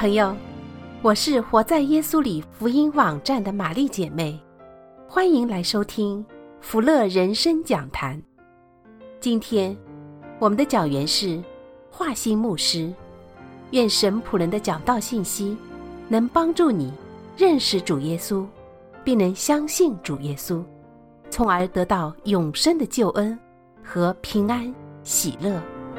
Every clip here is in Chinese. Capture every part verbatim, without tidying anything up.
朋友，我是活在耶稣里福音网站的玛丽姐妹，欢迎来收听福乐人生讲坛。今天我们的讲员是华兴牧师，愿神仆人的讲道信息能帮助你认识主耶稣，并能相信主耶稣，从而得到永生的救恩和平安喜乐。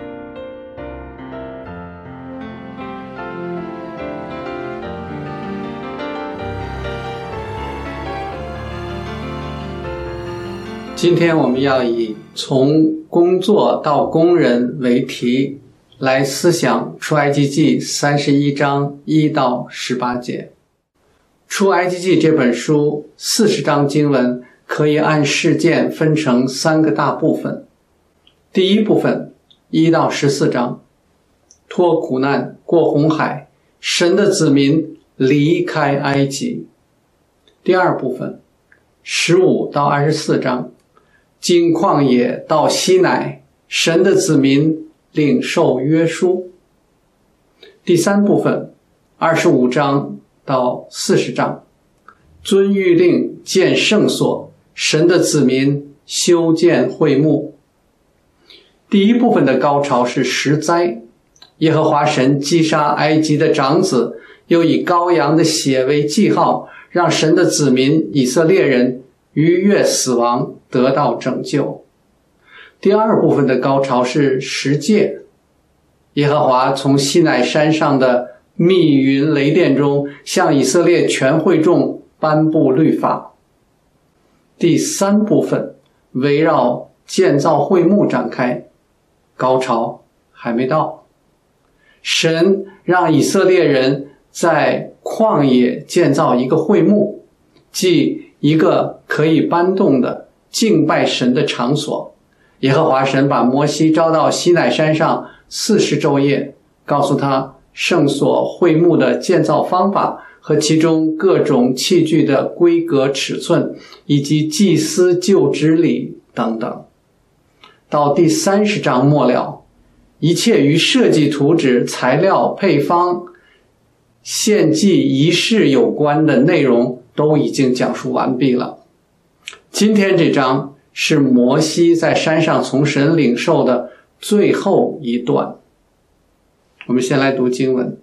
今天我们要以从工作到工人为题来思想出埃及记三十一章一到十八节。出埃及记这本书四十章经文可以按事件分成三个大部分。第一部分一到十四章，脱苦难过红海，神的子民离开埃及。第二部分十五到二十四章，经旷野到西乃，神的子民领受约书。第三部分二十五章到四十章，遵谕令建圣所，神的子民修建会幕。第一部分的高潮是十灾，耶和华神击杀埃及的长子，又以羔羊的血为记号，让神的子民以色列人逾越死亡，得到拯救。第二部分的高潮是十诫，耶和华从西乃山上的密云雷电中向以色列全会众颁布律法。第三部分围绕建造会幕展开，高潮还没到。神让以色列人在旷野建造一个会幕，即一个可以搬动的敬拜神的场所。耶和华神把摩西招到西乃山上四十昼夜，告诉他圣所会幕的建造方法和其中各种器具的规格尺寸，以及祭司就职礼等等。到第三十章末了，一切与设计图纸、材料、配方、献祭仪式有关的内容都已经讲述完毕了。今天这章是摩西在山上从神领受的最后一段。我们先来读经文。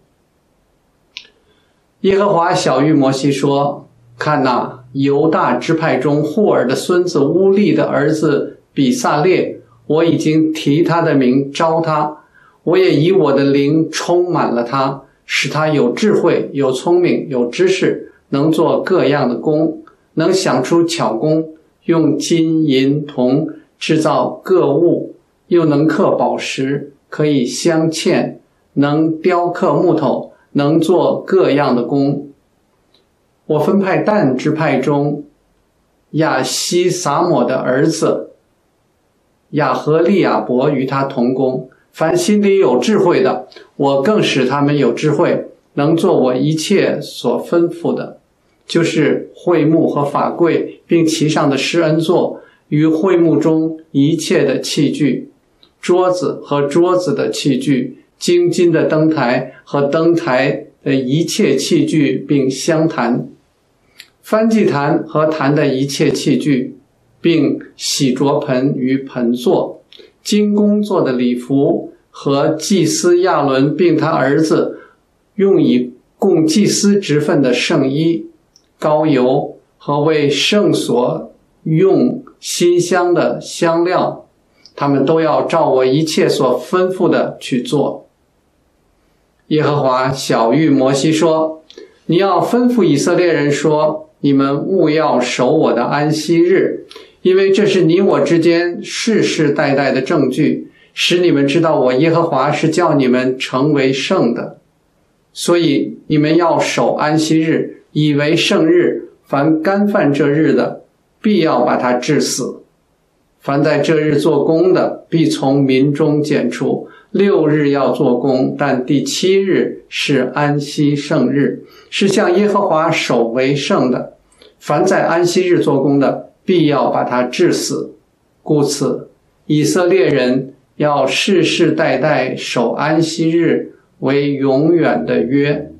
耶和华晓谕摩西说，看哪，犹大支派中户尔的孙子乌利的儿子比撒列，我已经提他的名招他，我也以我的灵充满了他，使他有智慧，有聪明，有知识，能做各样的工，能想出巧工，用金银铜制造各物，又能刻宝石，可以镶嵌，能雕刻木头，能做各样的工。我分派但支派中亚西撒抹的儿子亚和利亚伯与他同工，凡心里有智慧的，我更使他们有智慧，能做我一切所吩咐的，就是会幕和法柜，并其上的施恩座，与会幕中一切的器具，桌子和桌子的器具，精金的灯台和灯台的一切器具，并香坛，燔祭坛和坛的一切器具，并洗濯盆与盆座，金工做的礼服和祭司亚伦并他儿子用以供祭司职分的圣衣，膏油和为圣所用馨香的香料，他们都要照我一切所吩咐的去做。耶和华晓谕摩西说，你要吩咐以色列人说，你们务要守我的安息日，因为这是你我之间世世代代的证据，使你们知道我耶和华是叫你们成为圣的。所以你们要守安息日，以为圣日，凡干犯这日的，必要把他治死。凡在这日做工的，必从民中剪除。六日要做工，但第七日是安息圣日，是向耶和华守为圣的。凡在安息日做工的，必要把他治死。故此，以色列人要世世代代守安息日为永远的约，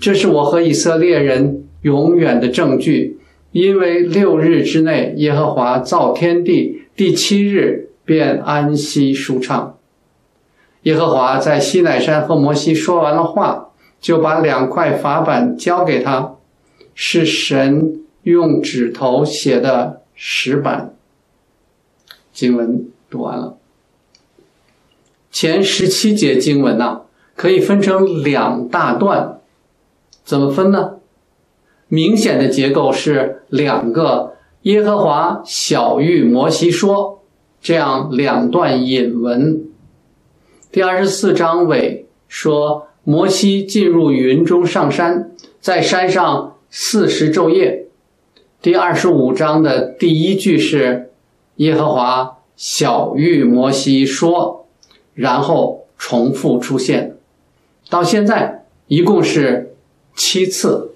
这是我和以色列人永远的证据，因为六日之内耶和华造天地，第七日便安息舒畅。耶和华在西乃山和摩西说完了话，就把两块法板交给他，是神用指头写的石板。经文读完了。前十七节经文啊，可以分成两大段。怎么分呢？明显的结构是两个耶和华晓谕摩西说，这样两段引文。第二十四章尾说，摩西进入云中上山，在山上四十昼夜。第二十五章的第一句是耶和华晓谕摩西说，然后重复出现。到现在一共是七次。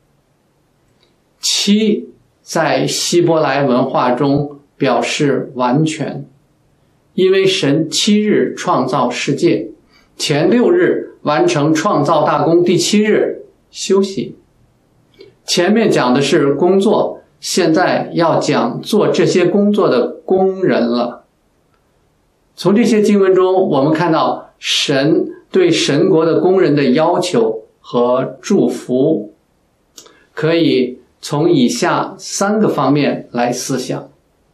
七在希伯来文化中表示完全，因为神七日创造世界，前六日完成创造大功，第七日休息。前面讲的是工作，现在要讲做这些工作的工人了。从这些经文中，我们看到神对神国的工人的要求和祝福，可以从以下三个方面来思想。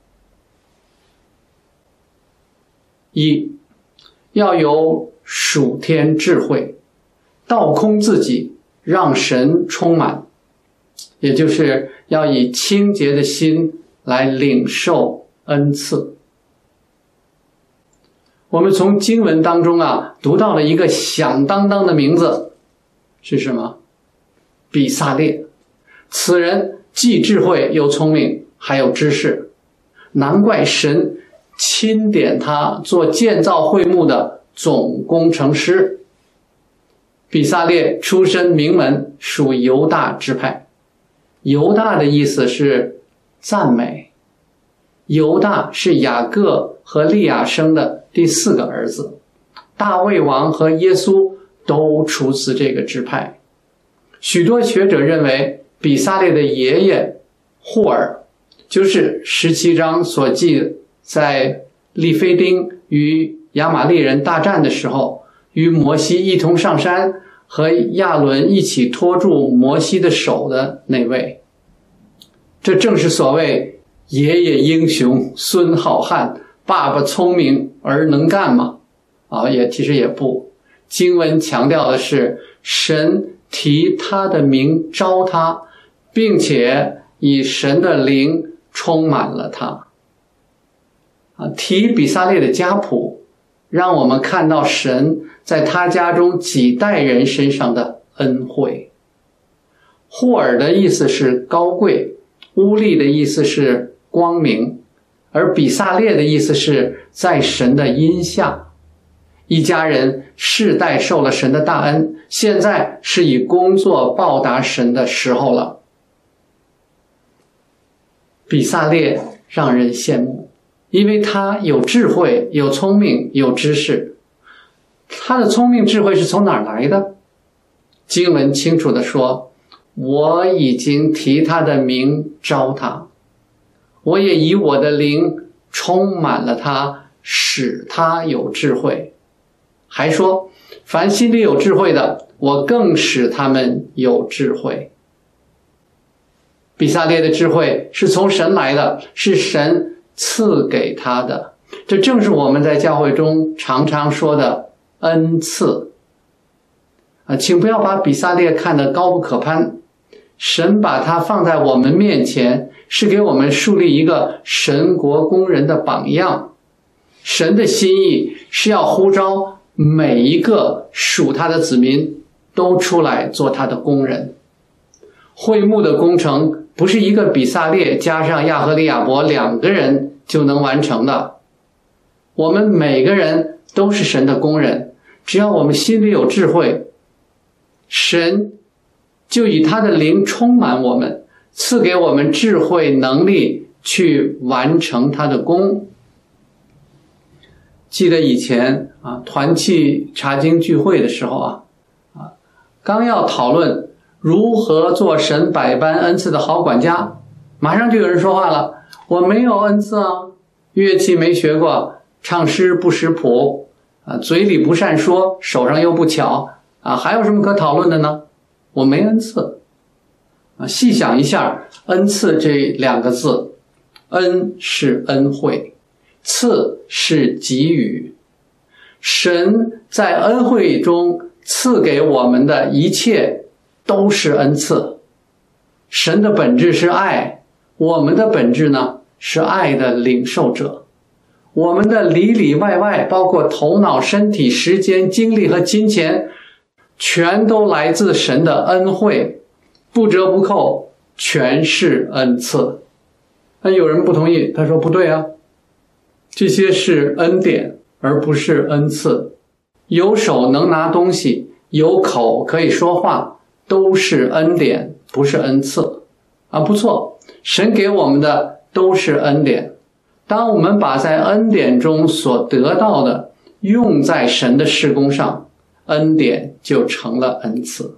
一，要有属天智慧，倒空自己，让神充满，也就是要以清洁的心来领受恩赐。我们从经文当中啊，读到了一个响当当的名字，是什么？比撒列。此人既智慧又聪明，还有知识，难怪神钦点他做建造会幕的总工程师。比撒列出身名门，属犹大支派。犹大的意思是赞美。犹大是雅各和利亚生的第四个儿子，大卫王和耶稣都出自这个支派。许多学者认为比撒列的爷爷霍尔就是十七章所记在利非丁与亚玛利人大战的时候，与摩西一同上山，和亚伦一起拖住摩西的手的那位。这正是所谓爷爷英雄孙好汉，爸爸聪明而能干嘛？啊，也其实也不。经文强调的是神提他的名召他，并且以神的灵充满了他。啊，提比撒列的家谱，让我们看到神在他家中几代人身上的恩惠。霍尔的意思是高贵，乌利的意思是光明，而比撒列的意思是在神的荫下。一家人世代受了神的大恩，现在是以工作报答神的时候了。比撒列让人羡慕，因为他有智慧，有聪明，有知识。他的聪明智慧是从哪儿来的？经文清楚地说，我已经提他的名召他，我也以我的灵充满了他，使他有智慧。还说，凡心里有智慧的，我更使他们有智慧。比撒列的智慧是从神来的，是神赐给他的。这正是我们在教会中常常说的恩赐。啊，请不要把比撒列看得高不可攀。神把他放在我们面前，是给我们树立一个神国工人的榜样。神的心意是要呼召每一个属他的子民都出来做他的工人。会幕的工程不是一个比撒列加上亚和利亚伯两个人就能完成的。我们每个人都是神的工人，只要我们心里有智慧，神就以他的灵充满我们，赐给我们智慧能力去完成他的工。记得以前啊，团契查经聚会的时候啊，啊，刚要讨论如何做神百般恩赐的好管家？马上就有人说话了，我没有恩赐啊，乐器没学过，唱诗不识谱啊，嘴里不善说，手上又不巧啊，还有什么可讨论的呢？我没恩赐啊。细想一下，恩赐这两个字，恩是恩惠，赐是给予。神在恩惠中赐给我们的一切都是恩赐。神的本质是爱，我们的本质呢是爱的领受者。我们的里里外外，包括头脑、身体、时间、精力和金钱，全都来自神的恩惠，不折不扣，全是恩赐。那有人不同意，他说不对啊，这些是恩典而不是恩赐。有手能拿东西，有口可以说话，都是恩典，不是恩赐啊。不错，神给我们的都是恩典。当我们把在恩典中所得到的用在神的事工上，恩典就成了恩赐。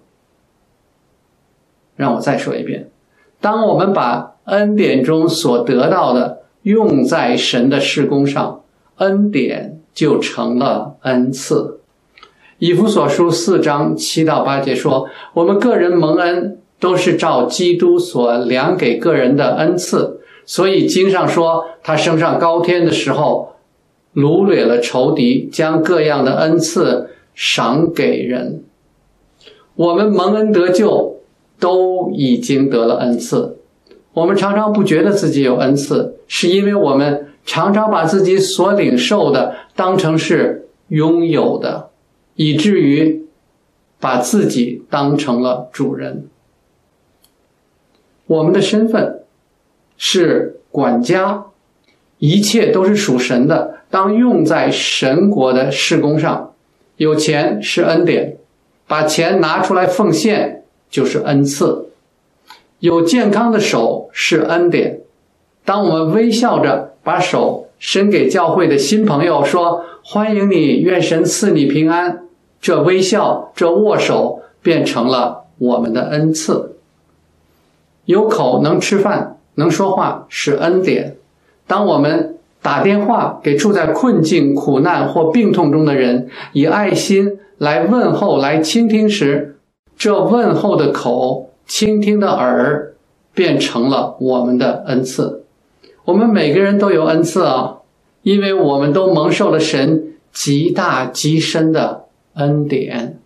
让我再说一遍，当我们把恩典中所得到的用在神的事工上，恩典就成了恩赐。以弗所书四章七到八节说，我们个人蒙恩都是照基督所量给个人的恩赐，所以经上说，他升上高天的时候，掳掠了仇敌，将各样的恩赐赏给人。我们蒙恩得救，都已经得了恩赐。我们常常不觉得自己有恩赐，是因为我们常常把自己所领受的当成是拥有的，以至于把自己当成了主人。我们的身份是管家，一切都是属神的，当用在神国的事工上。有钱是恩典，把钱拿出来奉献就是恩赐。有健康的手是恩典，当我们微笑着把手伸给教会的新朋友，说欢迎你，愿神赐你平安，这微笑，这握手变成了我们的恩赐。有口能吃饭能说话是恩典，当我们打电话给处在困境、苦难或病痛中的人，以爱心来问候、来倾听时，这问候的口、倾听的耳变成了我们的恩赐。我们每个人都有恩赐啊，因为我们都蒙受了神极大极深的恩典。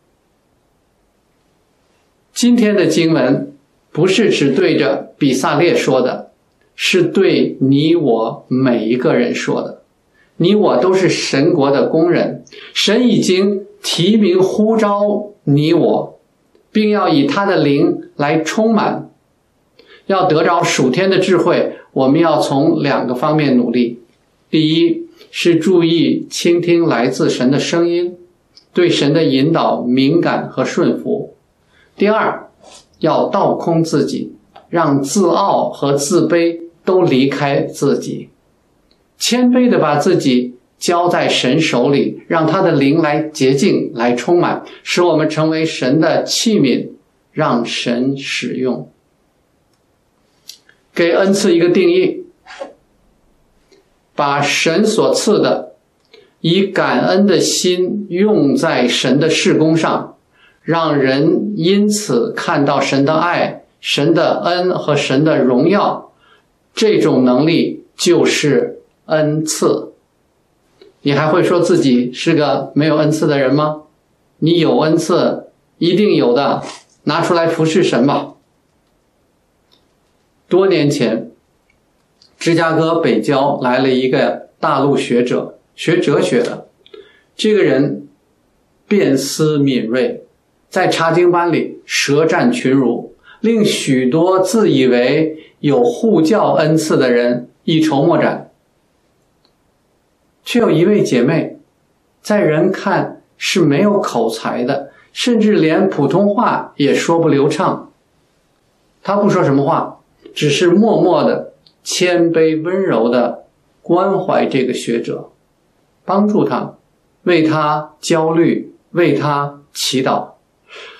今天的经文不是只对着比撒列说的，是对你我每一个人说的。你我都是神国的工人，神已经提名呼召你我，并要以他的灵来充满。要得着属天的智慧，我们要从两个方面努力。第一是注意倾听来自神的声音，对神的引导敏感和顺服。第二，要倒空自己，让自傲和自卑都离开自己，谦卑地把自己交在神手里，让他的灵来洁净，来充满，使我们成为神的器皿，让神使用。给恩赐一个定义，把神所赐的以感恩的心用在神的事工上，让人因此看到神的爱、神的恩和神的荣耀，这种能力就是恩赐。你还会说自己是个没有恩赐的人吗？你有恩赐，一定有的，拿出来服侍神吧。多年前，芝加哥北郊来了一个大陆学者，学哲学的。这个人辨思敏锐，在查经班里舌战群儒，令许多自以为有护教恩赐的人一筹莫展。却有一位姐妹，在人看是没有口才的，甚至连普通话也说不流畅。她不说什么话，只是默默的、谦卑温柔的关怀这个学者，帮助他，为他焦虑，为他祈祷。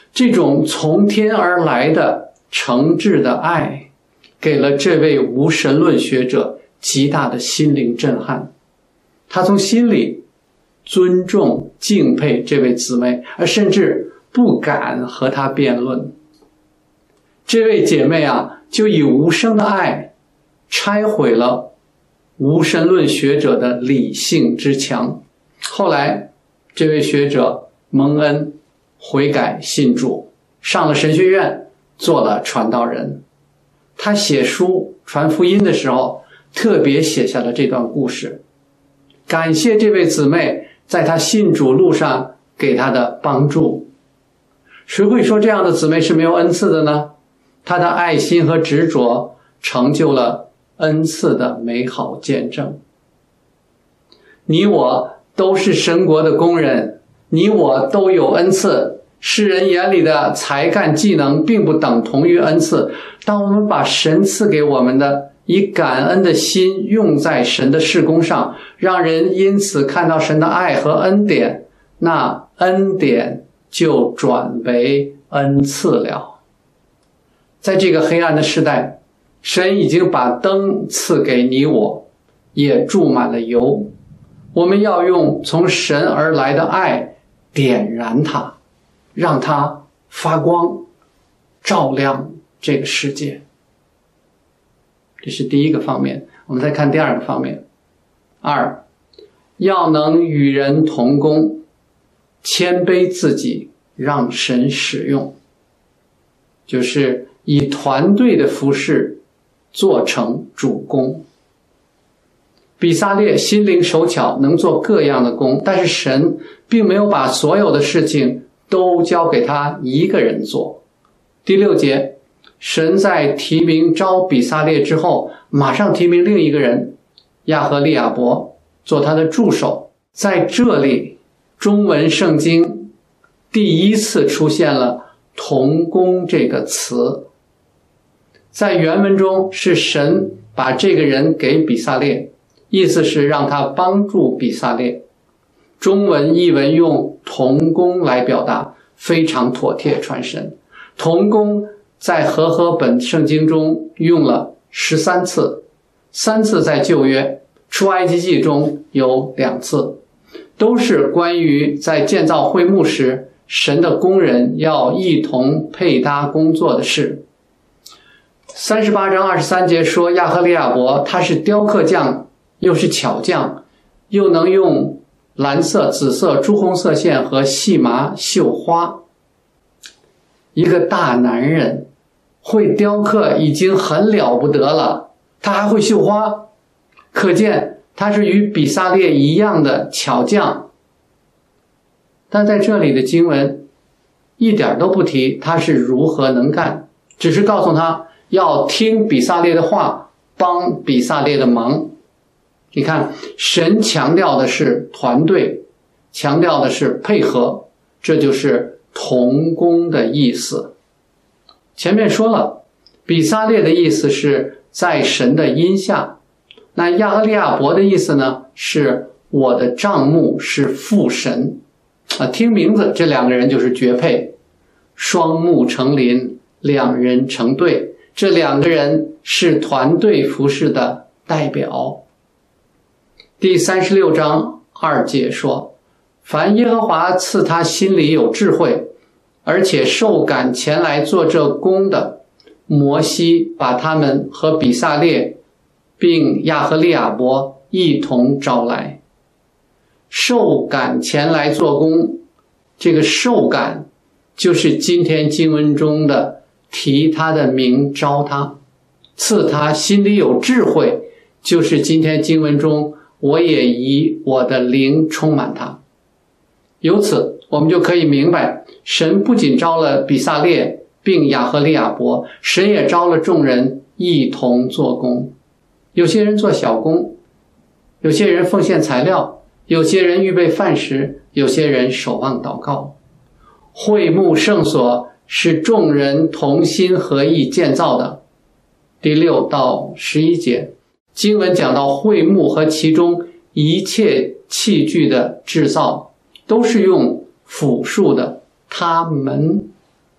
这种从天而来的诚挚的爱，给了这位无神论学者极大的心灵震撼。他从心里尊重敬佩这位姊妹，而甚至不敢和她辩论。这位姐妹啊，就以无声的爱拆毁了无神论学者的理性之墙。后来这位学者蒙恩悔改信主，上了神学院，做了传道人。他写书传福音的时候，特别写下了这段故事，感谢这位姊妹在他信主路上给他的帮助。谁会说这样的姊妹是没有恩赐的呢？她的爱心和执着成就了恩赐的美好见证。你我都是神国的工人，你我都有恩赐。世人眼里的才干技能并不等同于恩赐。当我们把神赐给我们的以感恩的心用在神的事工上，让人因此看到神的爱和恩典，那恩典就转为恩赐了。在这个黑暗的时代，神已经把灯赐给你我，也注满了油。我们要用从神而来的爱点燃它，让它发光，照亮这个世界。这是第一个方面。我们再看第二个方面。二，要能与人同工，谦卑自己，让神使用，就是以团队的服事做成主工。比撒列心灵手巧，能做各样的工，但是神并没有把所有的事情都交给他一个人做。第六节，神在提名招比撒列之后，马上提名另一个人亚和利亚伯做他的助手。在这里，中文圣经第一次出现了同工这个词。在原文中是神把这个人给比撒列，意思是让他帮助比撒列。中文译文用同工来表达，非常妥帖传神。同工在和合本圣经中用了十三次，三次在旧约，出埃及记中有两次，都是关于在建造会幕时，神的工人要一同配搭工作的事。三十八章二十三节说亚和利亚伯他是雕刻匠，又是巧匠，又能用蓝色、紫色、朱红色线和细麻绣花。一个大男人会雕刻已经很了不得了，他还会绣花，可见他是与比撒列一样的巧匠。但在这里的经文一点都不提他是如何能干，只是告诉他要听比撒列的话，帮比撒列的忙。你看，神强调的是团队，强调的是配合，这就是同工的意思。前面说了，比撒列的意思是在神的荫下，那亚和利亚伯的意思呢，是我的帐幕是父神啊。听名字，这两个人就是绝配，双目成林，两人成对，这两个人是团队服事的代表。第三十六章二节说，凡耶和华赐他心里有智慧，而且受感前来做这工的，摩西把他们和比撒列并亚和利亚伯一同招来。受感前来做工，这个受感就是今天经文中的提他的名招他，赐他心里有智慧，就是今天经文中我也以我的灵充满他。由此我们就可以明白，神不仅招了比撒列并亚和利亚伯，神也招了众人一同做工。有些人做小工，有些人奉献材料，有些人预备饭食，有些人守望祷告。会幕圣所是众人同心合意建造的。第六到十一节经文讲到会幕和其中一切器具的制造都是用复数的他们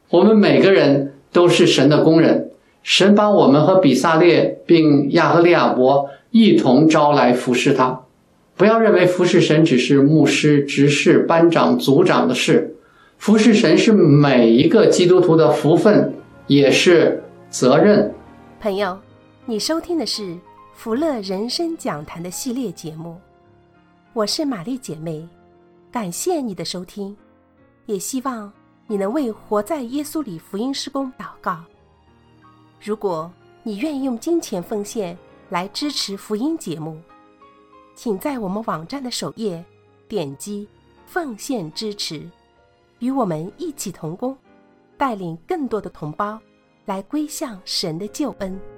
我们每个人都是神的工人，神把我们和比撒列并亚和利亚伯一同招来服侍他。不要认为服侍神只是牧师、执事、班长、组长的事，服侍神是每一个基督徒的福分，也是责任。 朋友，你收听的是福乐人生讲坛的系列节目，我是玛丽姐妹，感谢你的收听，也希望你能为活在耶稣里福音事工祷告。如果你愿意用金钱奉献来支持福音节目，请在我们网站的首页点击奉献支持，与我们一起同工，带领更多的同胞来归向神的救恩。